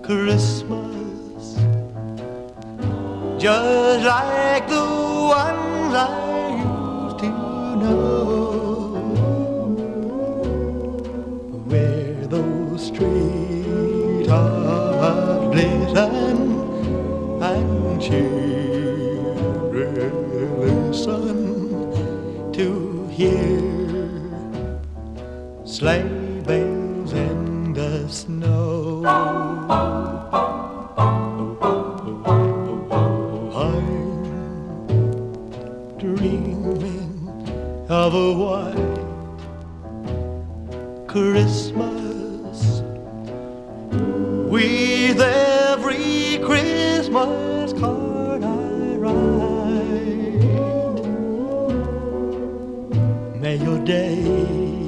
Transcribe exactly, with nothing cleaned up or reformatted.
Christmas, just like the ones I used to know, where those streets are glisten and children listen to hear sleigh bells in the snow. I'm dreaming of a white Christmas with every Christmas card I write. May your day